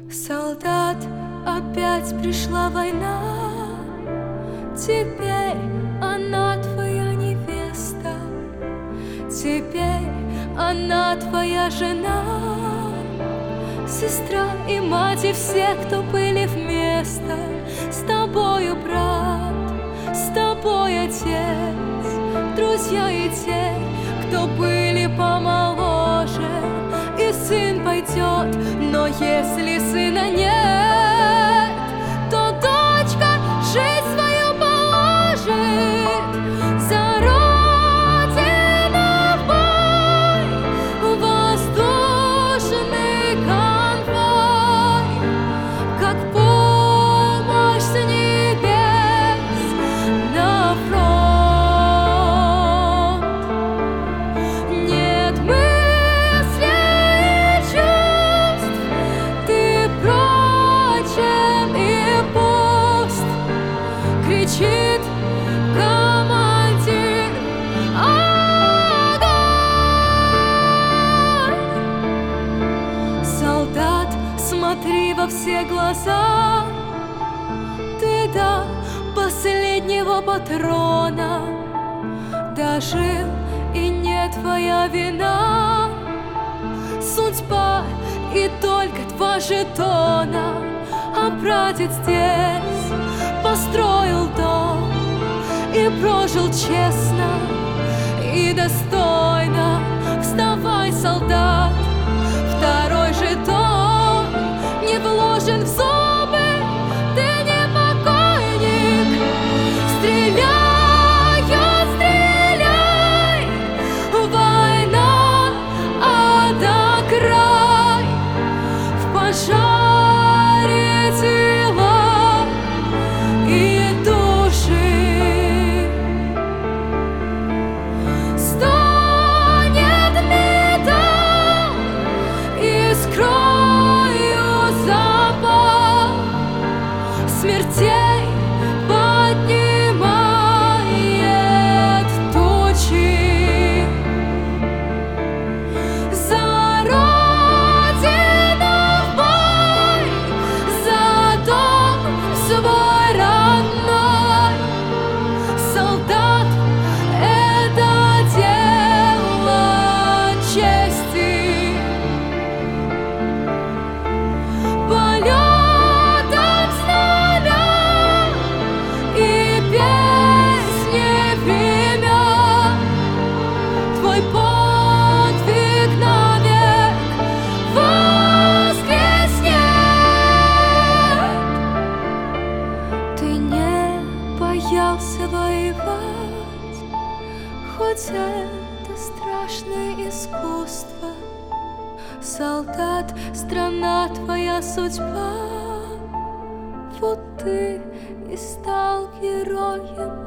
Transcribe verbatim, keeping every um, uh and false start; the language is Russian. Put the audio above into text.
Солдат, опять пришла война. Теперь она твоя невеста, теперь она твоя жена, сестра и мать, и все, кто были вместо. С тобою брат, с тобой отец, друзья и те, кто были помоложе. И сын пойдет, но если сына нет, то дочка жизнь свою положит за родину в бой. Воздушный конвой, как помощь с небес на фронт. Нет мысли и чувств, ты прочен и пуст, кричит командир: огонь! Солдат, смотри во все глаза, ты до последнего патрона дожил, и не твоя вина. Судьба и только два жетона, а прадед здесь построил дом и прожил честно и достойно. Вставай, солдат, второй жетон не вложен в зубы, ты не покойник. Стреляют, стреляй, война, ада край, в пожаре тела и души. Стонет металл, искрою запал, смертей поднимает тучи. За родину в бой, за дом свой родной. Солдат — это дело чести. Полетом знамен и песни времен, твой подвиг навек воскреснет. Ты не боялся воевать, хоть это страшное искусство. Солдат, страна твоя судьба, вот ты и стал героем